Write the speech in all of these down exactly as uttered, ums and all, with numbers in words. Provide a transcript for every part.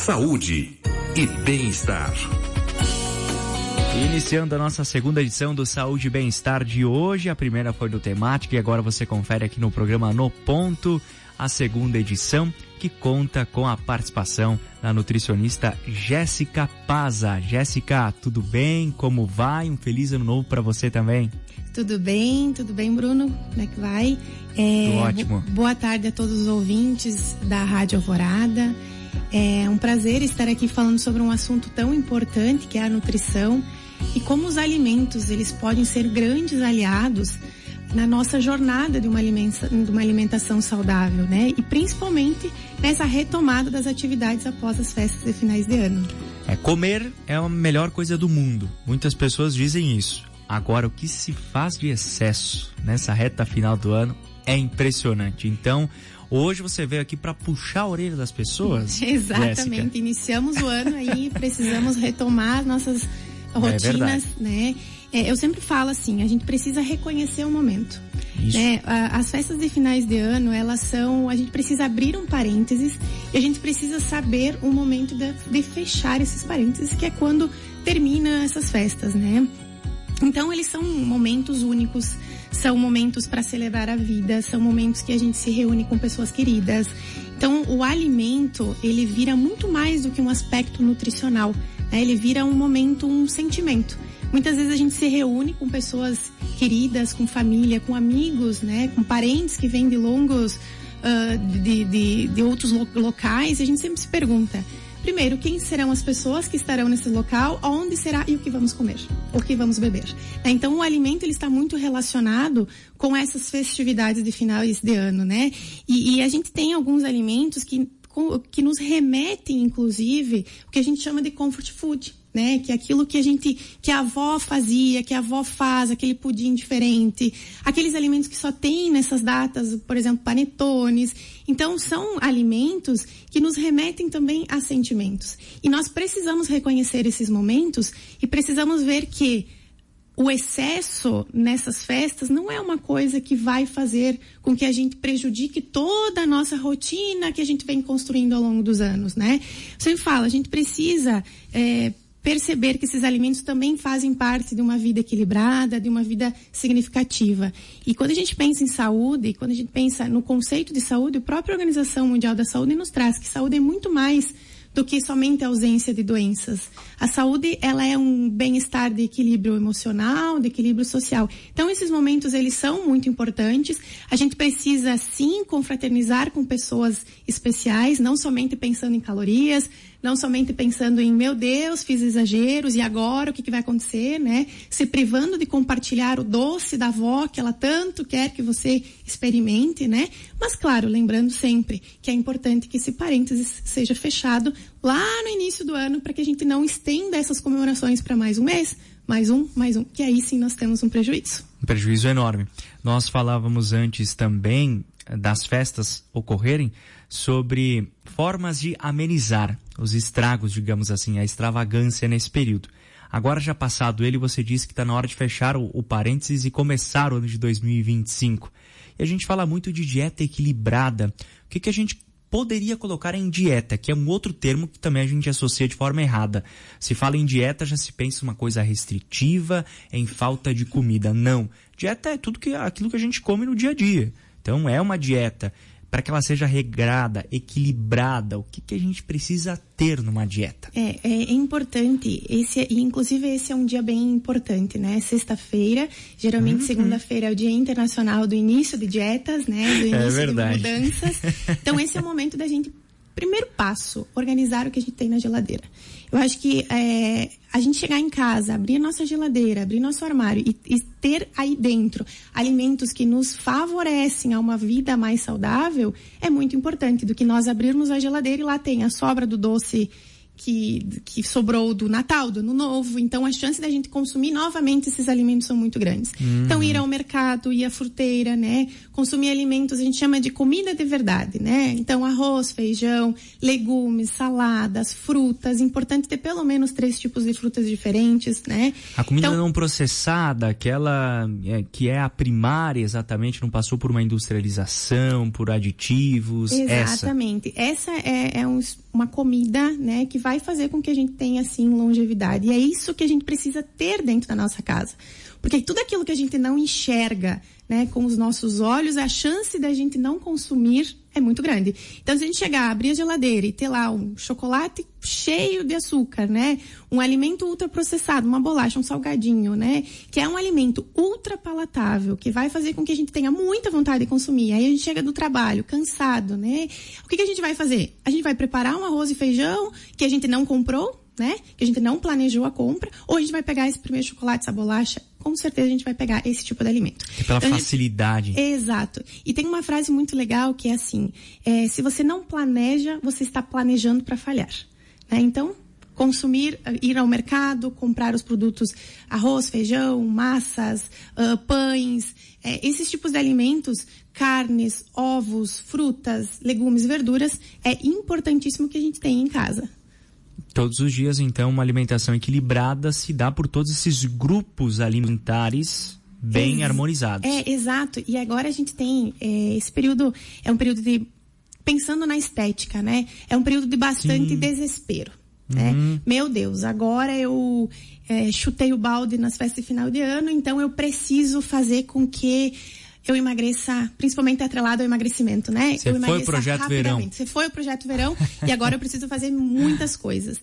saúde e bem-estar. Iniciando a nossa segunda edição do Saúde e Bem-Estar de hoje, a primeira foi do Temática e agora você confere aqui no programa No Ponto a segunda edição, que conta com a participação da nutricionista Jéssica Paza. Jéssica, tudo bem? Como vai? Um feliz ano novo para você também. Tudo bem, tudo bem, Bruno? Como é que vai? É, tudo ótimo. Boa tarde a todos os ouvintes da Rádio Alvorada. É um prazer estar aqui falando sobre um assunto tão importante que é a nutrição e como os alimentos eles podem ser grandes aliados na nossa jornada de uma alimentação, de uma alimentação saudável, né? E principalmente nessa retomada das atividades após as festas de finais de ano. É, comer é a melhor coisa do mundo. Muitas pessoas dizem isso. Agora, o que se faz de excesso nessa reta final do ano é impressionante. Então, hoje você veio aqui para puxar a orelha das pessoas. Exatamente. Jéssica. Iniciamos o ano aí, precisamos retomar nossas rotinas, é né? É, eu sempre falo assim, a gente precisa reconhecer o momento. Né? As festas de finais de ano, elas são, a gente precisa abrir um parênteses e a gente precisa saber o momento de, de fechar esses parênteses, que é quando termina essas festas, né? Então, eles são momentos únicos, são momentos para celebrar a vida, são momentos que a gente se reúne com pessoas queridas. Então, o alimento, ele vira muito mais do que um aspecto nutricional, né? Ele vira um momento, um sentimento. Muitas vezes a gente se reúne com pessoas queridas, com família, com amigos, né? Com parentes que vêm de longos, uh, de, de, de outros lo- locais, e a gente sempre se pergunta, primeiro, quem serão as pessoas que estarão nesse local, onde será e o que vamos comer, o que vamos beber. Então, o alimento ele está muito relacionado com essas festividades de finais de ano, né? E, e a gente tem alguns alimentos que, que nos remetem, inclusive, o que a gente chama de comfort food. Né? Que é aquilo que a gente, que a avó fazia, que a avó faz, aquele pudim diferente, aqueles alimentos que só tem nessas datas, por exemplo, panetones. Então, são alimentos que nos remetem também a sentimentos. E nós precisamos reconhecer esses momentos e precisamos ver que o excesso nessas festas não é uma coisa que vai fazer com que a gente prejudique toda a nossa rotina que a gente vem construindo ao longo dos anos, né? Você fala, a gente precisa, é, perceber que esses alimentos também fazem parte de uma vida equilibrada, de uma vida significativa. E quando a gente pensa em saúde, quando a gente pensa no conceito de saúde, a própria Organização Mundial da Saúde nos traz que saúde é muito mais do que somente a ausência de doenças. A saúde, ela é um bem-estar de equilíbrio emocional, de equilíbrio social. Então, esses momentos, eles são muito importantes. A gente precisa, sim, confraternizar com pessoas especiais, não somente pensando em calorias, não somente pensando em, meu Deus, fiz exageros, e agora o que, que vai acontecer, né? Se privando de compartilhar o doce da avó que ela tanto quer que você experimente, né? Mas, claro, lembrando sempre que é importante que esse parênteses seja fechado lá no início do ano para que a gente não estenda essas comemorações para mais um mês, mais um, mais um, que aí sim nós temos um prejuízo. Um prejuízo enorme. Nós falávamos antes também das festas ocorrerem sobre formas de amenizar os estragos, digamos assim, a extravagância nesse período. Agora, já passado ele, você disse que está na hora de fechar o, o parênteses e começar o ano de dois mil e vinte e cinco. E a gente fala muito de dieta equilibrada. O que, que a gente poderia colocar em dieta, que é um outro termo que também a gente associa de forma errada. Se fala em dieta, já se pensa uma coisa restritiva, em falta de comida. Não. Dieta é tudo que, aquilo que a gente come no dia a dia. Então, é uma dieta. Para que ela seja regrada, equilibrada, o que, que a gente precisa ter numa dieta? É, é, é importante, esse, e inclusive esse é um dia bem importante, né? Sexta-feira, geralmente uhum. segunda-feira é o Dia Internacional do Início de Dietas, né? Do início é de mudanças. Então esse é o momento da gente, primeiro passo, organizar o que a gente tem na geladeira. Eu acho que é, a gente chegar em casa, abrir a nossa geladeira, abrir nosso armário e, e ter aí dentro alimentos que nos favorecem a uma vida mais saudável é muito importante do que nós abrirmos a geladeira e lá tem a sobra do doce que, que sobrou do Natal, do Ano Novo. Então, a chance da gente consumir novamente esses alimentos são muito grandes. Uhum. Então, ir ao mercado, ir à fruteira, né? Consumir alimentos, a gente chama de comida de verdade, né? Então, arroz, feijão, legumes, saladas, frutas. Importante ter pelo menos três tipos de frutas diferentes, né? A comida então, não processada, aquela é, que é a primária exatamente, não passou por uma industrialização, por aditivos. Exatamente. Essa, essa é, é um uma comida, né, que vai fazer com que a gente tenha, assim, longevidade. E é isso que a gente precisa ter dentro da nossa casa. Porque tudo aquilo que a gente não enxerga, né, com os nossos olhos, a chance da gente não consumir é muito grande. Então, se a gente chegar, abrir a geladeira e ter lá um chocolate cheio de açúcar, né, um alimento ultraprocessado, uma bolacha, um salgadinho, né, que é um alimento ultra palatável, que vai fazer com que a gente tenha muita vontade de consumir. Aí a gente chega do trabalho, cansado, né? O que que a gente vai fazer? A gente vai preparar um arroz e feijão que a gente não comprou, né? Que a gente não planejou a compra, ou a gente vai pegar esse primeiro chocolate, essa bolacha, com certeza a gente vai pegar esse tipo de alimento. É pela então, facilidade. Gente, exato. E tem uma frase muito legal que é assim, é, se você não planeja, você está planejando para falhar. Né? Então, consumir, ir ao mercado, comprar os produtos arroz, feijão, massas, uh, pães, é, esses tipos de alimentos, carnes, ovos, frutas, legumes, verduras, é importantíssimo que a gente tenha em casa. Todos os dias, então, uma alimentação equilibrada se dá por todos esses grupos alimentares bem Ex- harmonizados. É, exato. E agora a gente tem é, esse período, é um período de, pensando na estética, né? É um período de bastante Sim. desespero. Né? Uhum. Meu Deus, agora eu é, chutei o balde nas festas de final de ano, então eu preciso fazer com que eu emagreça, principalmente atrelado ao emagrecimento, né? Você eu foi o projeto verão. Você foi o projeto verão e agora eu preciso fazer muitas coisas.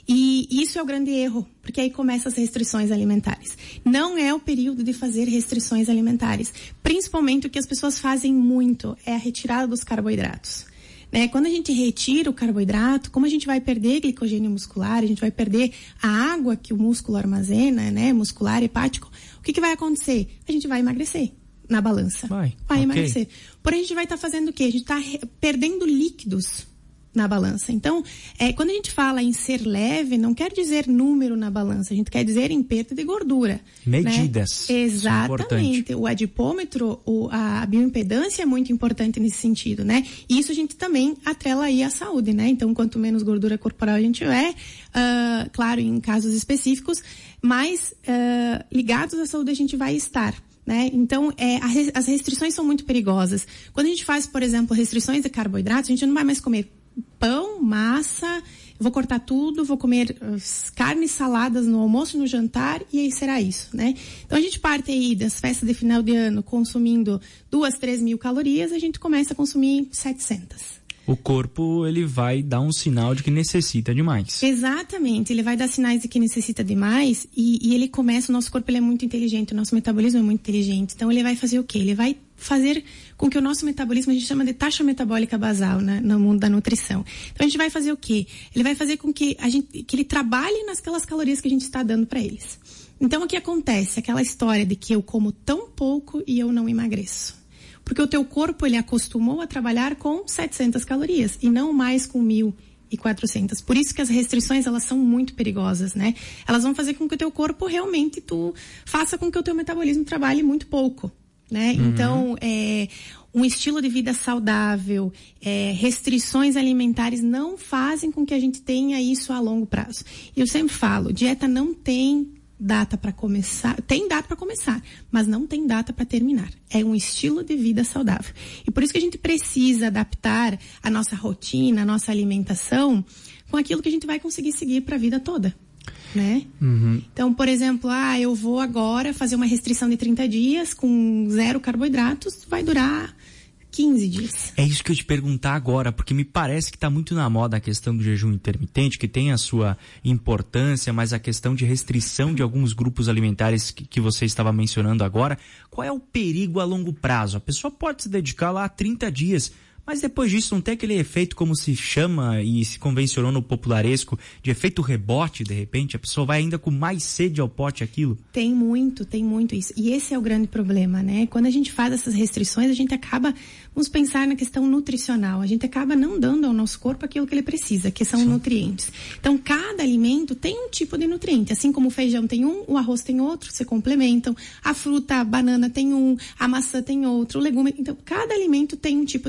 E isso é o grande erro, porque aí começam as restrições alimentares. Não é o período de fazer restrições alimentares. Principalmente o que as pessoas fazem muito é a retirada dos carboidratos. Né? Quando a gente retira o carboidrato, como a gente vai perder glicogênio muscular, a gente vai perder a água que o músculo armazena, né? Muscular, hepático, o que, que vai acontecer? A gente vai emagrecer na balança. Vai, vai okay. emagrecer. Porém, a gente vai estar tá fazendo o quê? A gente está perdendo líquidos na balança. Então, é, quando a gente fala em ser leve, não quer dizer número na balança, a gente quer dizer em perda de gordura. Medidas. Né? Exatamente. O adipômetro, o, a bioimpedância é muito importante nesse sentido, né? E isso a gente também atrela aí à saúde, né? Então, quanto menos gordura corporal a gente tiver, uh, claro, em casos específicos, mais uh, ligados à saúde a gente vai estar. Né? Então, é, a, as restrições são muito perigosas. Quando a gente faz, por exemplo, restrições de carboidratos, a gente não vai mais comer pão, massa, vou cortar tudo, vou comer uh, carnes saladas no almoço, no jantar, e aí será isso, né? Então, a gente parte aí das festas de final de ano consumindo duas, três mil calorias, a gente começa a consumir setecentas. O corpo, ele vai dar um sinal de que necessita de mais. Exatamente, ele vai dar sinais de que necessita de mais e, e ele começa, o nosso corpo ele é muito inteligente, o nosso metabolismo é muito inteligente, então ele vai fazer o quê? Ele vai fazer com que o nosso metabolismo, a gente chama de taxa metabólica basal, né, no mundo da nutrição. Então a gente vai fazer o quê? Ele vai fazer com que, a gente, que ele trabalhe naquelas calorias que a gente está dando para eles. Então o que acontece? Aquela história de que eu como tão pouco e eu não emagreço. Porque o teu corpo, ele acostumou a trabalhar com setecentas calorias e não mais com mil e quatrocentas. Por isso que as restrições, elas são muito perigosas, né? Elas vão fazer com que o teu corpo realmente tu faça com que o teu metabolismo trabalhe muito pouco, né? Uhum. Então, é, um estilo de vida saudável, é, restrições alimentares não fazem com que a gente tenha isso a longo prazo. E eu sempre falo, dieta não tem data para começar, tem data para começar, mas não tem data para terminar. É um estilo de vida saudável. E por isso que a gente precisa adaptar a nossa rotina, a nossa alimentação com aquilo que a gente vai conseguir seguir para a vida toda, né? Uhum. Então, por exemplo, ah, eu vou agora fazer uma restrição de trinta dias com zero carboidratos, vai durar quinze dias. É isso que eu te perguntar agora, porque me parece que está muito na moda a questão do jejum intermitente, que tem a sua importância, mas a questão de restrição de alguns grupos alimentares que, que você estava mencionando agora, qual é o perigo a longo prazo? A pessoa pode se dedicar lá a trinta dias, mas depois disso não tem aquele efeito, como se chama e se convencionou no popularesco, de efeito rebote, de repente? A pessoa vai ainda com mais sede ao pote aquilo? Tem muito, tem muito isso. E esse é o grande problema, né? Quando a gente faz essas restrições, a gente acaba, vamos pensar na questão nutricional, a gente acaba não dando ao nosso corpo aquilo que ele precisa, que são Sim. nutrientes. Então, cada alimento tem um tipo de nutriente. Assim como o feijão tem um, o arroz tem outro, se complementam. A fruta, a banana tem um, a maçã tem outro, o legume... Então, cada alimento tem um tipo de nutriente.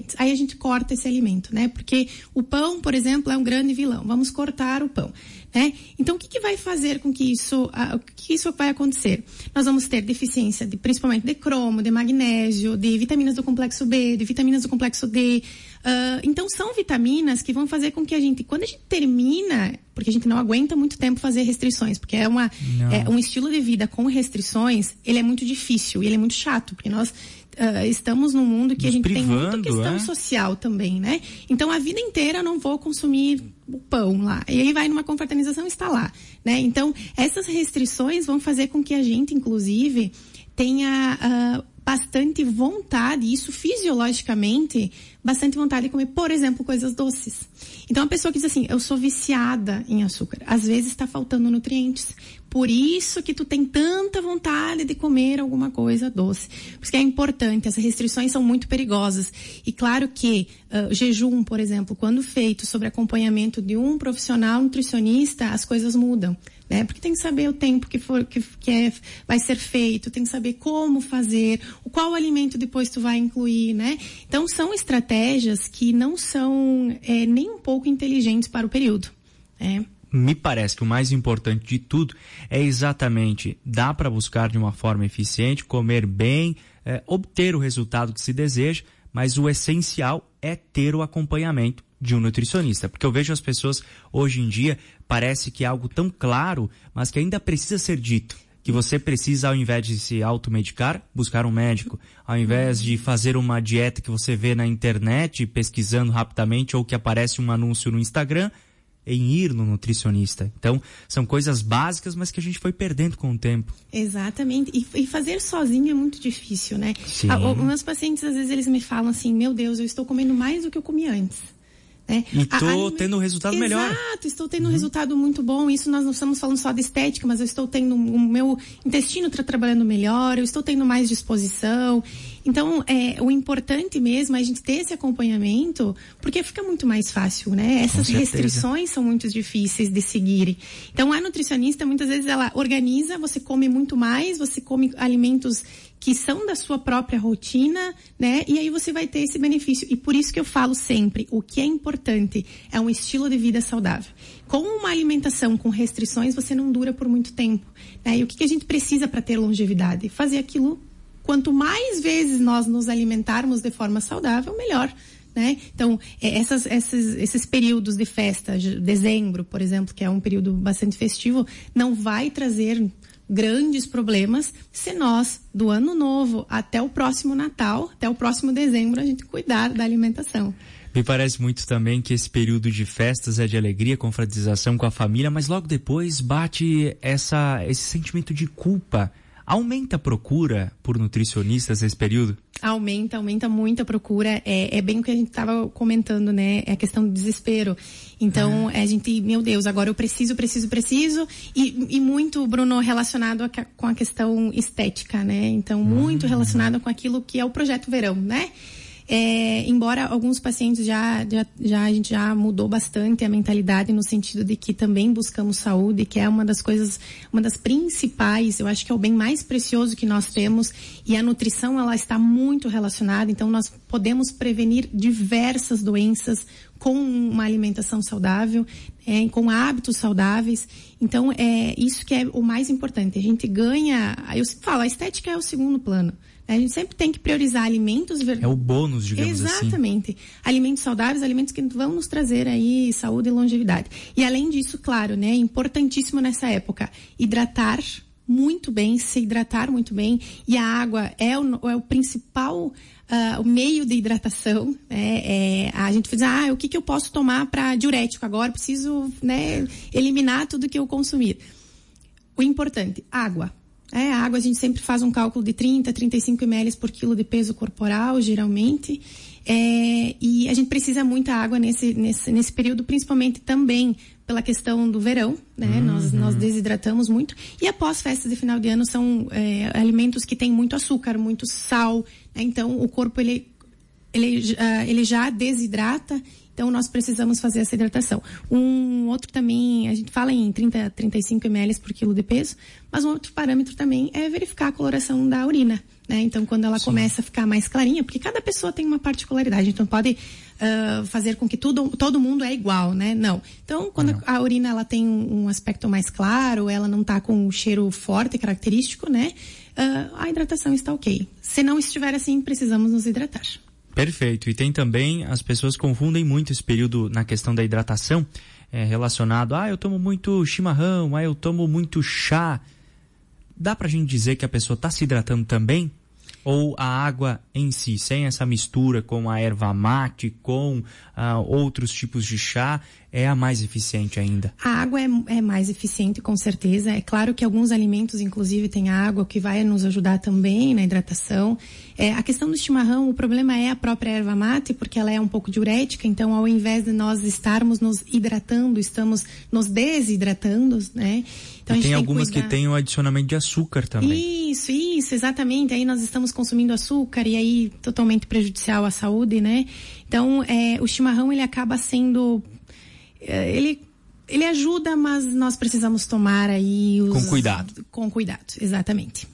nutrientes. Aí a gente corta esse alimento, né? Porque o pão, por exemplo, é um grande vilão. Vamos cortar o pão, né? Então, o que, que vai fazer com que isso, uh, o que isso vai acontecer? Nós vamos ter deficiência, de, principalmente de cromo, de magnésio, de vitaminas do complexo B, de vitaminas do complexo D. Uh, então, são vitaminas que vão fazer com que a gente, quando a gente termina, porque a gente não aguenta muito tempo fazer restrições, porque é, uma, é um estilo de vida com restrições, ele é muito difícil e ele é muito chato, porque nós Uh, estamos num mundo que Nos a gente privando, tem muita questão é? social também, né? Então, a vida inteira eu não vou consumir o pão lá. E aí vai numa confraternização e está lá, né? Então, essas restrições vão fazer com que a gente, inclusive, tenha uh, bastante vontade, isso fisiologicamente, bastante vontade de comer, por exemplo, coisas doces. Então, a pessoa que diz assim, eu sou viciada em açúcar, às vezes está faltando nutrientes. Por isso que tu tem tanta vontade de comer alguma coisa doce. Por isso que é importante, essas restrições são muito perigosas. E claro que uh, jejum, por exemplo, quando feito sobre acompanhamento de um profissional nutricionista, as coisas mudam, né? Porque tem que saber o tempo que, for, que, que é, vai ser feito, tem que saber como fazer, qual alimento depois tu vai incluir, né? Então, são estratégias que não são é, nem um pouco inteligentes para o período, né? Me parece que o mais importante de tudo é exatamente dar para buscar de uma forma eficiente, comer bem, é, obter o resultado que se deseja, mas o essencial é ter o acompanhamento de um nutricionista. Porque eu vejo as pessoas hoje em dia, parece que é algo tão claro, mas que ainda precisa ser dito. Que você precisa, ao invés de se automedicar, buscar um médico. Ao invés de fazer uma dieta que você vê na internet, pesquisando rapidamente, ou que aparece um anúncio no Instagram, em ir no nutricionista. Então, são coisas básicas, mas que a gente foi perdendo com o tempo. Exatamente. E, e fazer sozinho é muito difícil, né? Sim. Ah, os meus pacientes, às vezes, eles me falam assim, meu Deus, eu estou comendo mais do que eu comi antes. Né? E estou tendo um resultado Exato, melhor. Exato, estou tendo uhum. um resultado muito bom. Isso nós não estamos falando só de estética, mas eu estou tendo, o meu intestino está trabalhando melhor, eu estou tendo mais disposição. Então, é, o importante mesmo é a gente ter esse acompanhamento, porque fica muito mais fácil, né? Essas restrições são muito difíceis de seguir. Então, a nutricionista, muitas vezes, ela organiza, você come muito mais, você come alimentos que são da sua própria rotina, né? E aí você vai ter esse benefício. E por isso que eu falo sempre, o que é importante é um estilo de vida saudável. Com uma alimentação com restrições, você não dura por muito tempo, né? E o que, que a gente precisa para ter longevidade? Fazer aquilo, quanto mais vezes nós nos alimentarmos de forma saudável, melhor, né? Então, essas, essas, esses períodos de festa, dezembro, por exemplo, que é um período bastante festivo, não vai trazer grandes problemas se nós, do ano novo até o próximo Natal, até o próximo dezembro, a gente cuidar da alimentação. Me parece muito também que esse período de festas é de alegria, confraternização com a família, mas logo depois bate essa, esse sentimento de culpa. Aumenta a procura por nutricionistas nesse período? Aumenta, aumenta muito a procura. É, é bem o que a gente estava comentando, né? É a questão do desespero. Então, ah. a gente, meu Deus, agora eu preciso, preciso, preciso. E, e muito, Bruno, relacionado a, com a questão estética, né? Então, muito hum. relacionado com aquilo que é o Projeto Verão, né? É, embora alguns pacientes já, já, já, a gente já mudou bastante a mentalidade no sentido de que também buscamos saúde, que é uma das coisas, uma das principais, eu acho que é o bem mais precioso que nós temos, e a nutrição, ela está muito relacionada, então nós podemos prevenir diversas doenças com uma alimentação saudável, é, com hábitos saudáveis. Então, é isso que é o mais importante. A gente ganha, eu sempre falo, a estética é o segundo plano. A gente sempre tem que priorizar alimentos verdadeiro. É o bônus, digamos Exatamente. assim. Exatamente. Alimentos saudáveis, alimentos que vão nos trazer aí saúde e longevidade. E além disso, claro, né, importantíssimo nessa época, hidratar muito bem, se hidratar muito bem. E a água é o, é o principal uh, o meio de hidratação. Né? É, a gente diz, ah, o que, que eu posso tomar para diurético agora? Preciso, né, eliminar tudo que eu consumir. O importante, água. É, a água a gente sempre faz um cálculo de trinta, trinta e cinco mililitros por quilo de peso corporal, geralmente. É, e a gente precisa muita água nesse, nesse, nesse período, principalmente também pela questão do verão, né? Uhum. Nós, nós desidratamos muito. E após festas de final de ano são é, alimentos que têm muito açúcar, muito sal, né? Então o corpo ele, ele, uh, ele já desidrata. Então, nós precisamos fazer essa hidratação. Um outro também, a gente fala em trinta, trinta e cinco mililitros por quilo de peso, mas um outro parâmetro também é verificar a coloração da urina, né? Então, quando ela Sim. começa a ficar mais clarinha, porque cada pessoa tem uma particularidade, então pode uh, fazer com que tudo, todo mundo é igual, né? Não. Então, quando não. a urina ela tem um, um aspecto mais claro, ela não tá com um cheiro forte, característico, né? Uh, a hidratação está ok. Se não estiver assim, precisamos nos hidratar. Perfeito. E tem também, as pessoas confundem muito esse período na questão da hidratação, é, relacionado, ah, eu tomo muito chimarrão, ah, eu tomo muito chá. Dá pra gente dizer que a pessoa está se hidratando também? Ou a água em si, sem essa mistura com a erva mate, com uh, outros tipos de chá, é a mais eficiente ainda? A água é, é mais eficiente, com certeza. É claro que alguns alimentos, inclusive, tem água, que vai nos ajudar também na hidratação. É, a questão do chimarrão, o problema é a própria erva mate, porque ela é um pouco diurética, então ao invés de nós estarmos nos hidratando, estamos nos desidratando, né? Então, e a gente tem tem algumas que, que têm o adicionamento de açúcar também. Isso, isso, exatamente. Aí nós estamos consumindo açúcar e aí totalmente prejudicial à saúde, né? Então, é, o chimarrão, ele acaba sendo... É, ele, ele ajuda, mas nós precisamos tomar aí os... Com cuidado. Com cuidado, exatamente.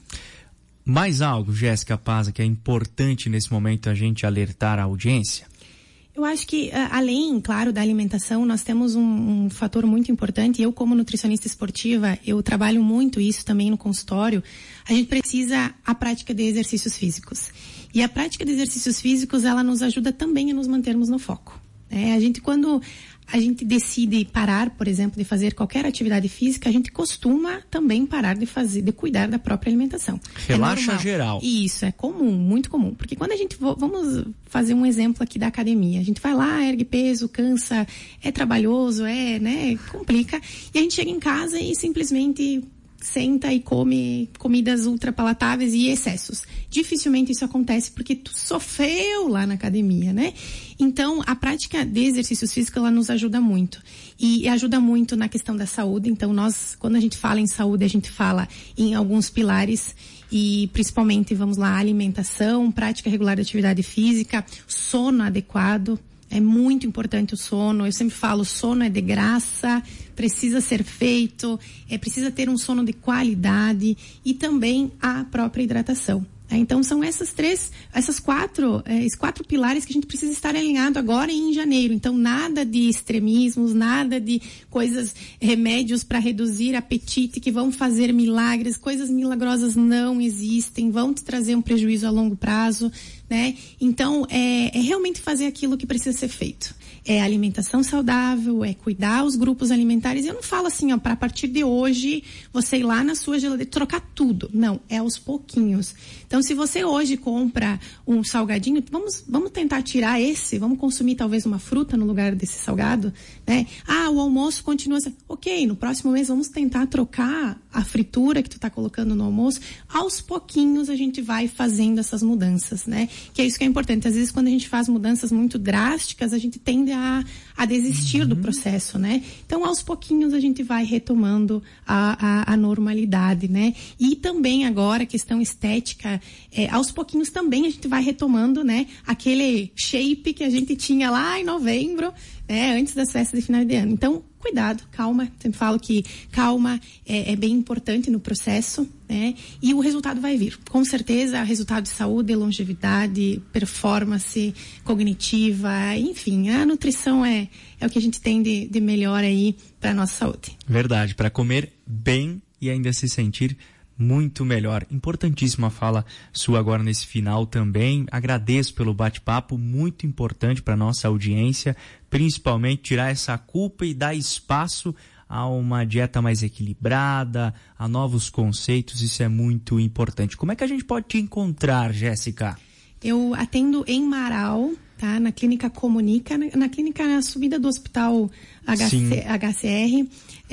Mais algo, Jéssica Paza, que é importante nesse momento a gente alertar a audiência? Eu acho que, além, claro, da alimentação, nós temos um, um fator muito importante. Eu, como nutricionista esportiva, eu trabalho muito isso também no consultório. A gente precisa a prática de exercícios físicos. E a prática de exercícios físicos, ela nos ajuda também a nos mantermos no foco. É, a gente, quando a gente decide parar, por exemplo, de fazer qualquer atividade física, a gente costuma também parar de fazer, de cuidar da própria alimentação. Relaxa é geral. Isso, é comum, muito comum. Porque quando a gente, vamos fazer um exemplo aqui da academia, a gente vai lá, ergue peso, cansa, é trabalhoso, é, né, complica, e a gente chega em casa e simplesmente senta e come comidas ultrapalatáveis e excessos. Dificilmente isso acontece porque tu sofreu lá na academia, né? Então, a prática de exercícios físicos, ela nos ajuda muito. E ajuda muito na questão da saúde. Então, nós, quando a gente fala em saúde, a gente fala em alguns pilares e principalmente, vamos lá, alimentação, prática regular de atividade física, sono adequado. É muito importante o sono. Eu sempre falo, sono é de graça, precisa ser feito, é, precisa ter um sono de qualidade e também a própria hidratação. Então, são essas três, essas quatro, é, esses quatro pilares que a gente precisa estar alinhado agora em janeiro. Então, nada de extremismos, nada de coisas, remédios para reduzir apetite que vão fazer milagres. Coisas milagrosas não existem, vão te trazer um prejuízo a longo prazo, né? Então, é, é realmente fazer aquilo que precisa ser feito. É alimentação saudável, é cuidar os grupos alimentares. Eu não falo assim, ó, para a partir de hoje, você ir lá na sua geladeira, trocar tudo. Não, é aos pouquinhos. Então, se você hoje compra um salgadinho, vamos, vamos tentar tirar esse, vamos consumir talvez uma fruta no lugar desse salgado, né? Ah, o almoço continua assim. Ok, no próximo mês vamos tentar trocar a fritura que tu tá colocando no almoço. Aos pouquinhos a gente vai fazendo essas mudanças, né? Que é isso que é importante. Às vezes, quando a gente faz mudanças muito drásticas, a gente tende a, a desistir uhum. do processo, né? Então, aos pouquinhos a gente vai retomando a, a, a normalidade, né? E também agora, a questão estética, é, aos pouquinhos também a gente vai retomando, né? Aquele shape que a gente tinha lá em novembro, né? Antes das festas de final de ano. Então, cuidado, calma. Sempre falo que calma é, é bem importante no processo, né? E o resultado vai vir. Com certeza, resultado de saúde, longevidade, performance cognitiva, enfim, a nutrição é, é o que a gente tem de, de melhor aí para a nossa saúde. Verdade, para comer bem e ainda se sentir muito melhor. Importantíssima fala sua agora nesse final também. Agradeço pelo bate-papo, muito importante para nossa audiência, principalmente tirar essa culpa e dar espaço a uma dieta mais equilibrada, a novos conceitos, isso é muito importante. Como é que a gente pode te encontrar, Jéssica? Eu atendo em Marau, tá? Na Clínica Comunica, na, na clínica na subida do Hospital H C, H C R.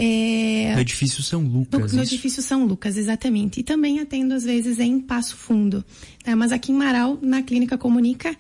É, no edifício São Lucas. No, no edifício São Lucas, exatamente. E também atendo, às vezes, em Passo Fundo. Né? Mas aqui em Marau, na Clínica Comunica,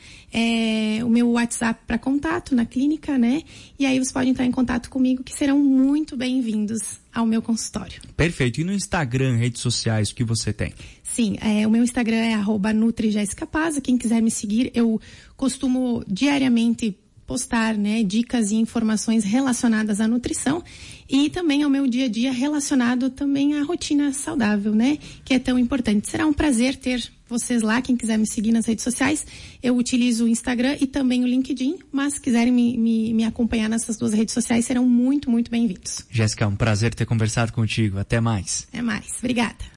é o meu WhatsApp para contato na clínica, né? E aí você pode entrar em contato comigo, que serão muito bem-vindos ao meu consultório. Perfeito. E no Instagram, redes sociais, o que você tem? Sim, é, o meu Instagram é arroba Nutri Jéssica Paza. Quem quiser me seguir, eu costumo diariamente postar, né, dicas e informações relacionadas à nutrição e também ao meu dia a dia relacionado também à rotina saudável, né, que é tão importante. Será um prazer ter vocês lá, quem quiser me seguir nas redes sociais. Eu utilizo o Instagram e também o LinkedIn, mas se quiserem me, me, me acompanhar nessas duas redes sociais, serão muito, muito bem-vindos. Jéssica, um prazer ter conversado contigo. Até mais. Até mais. Obrigada.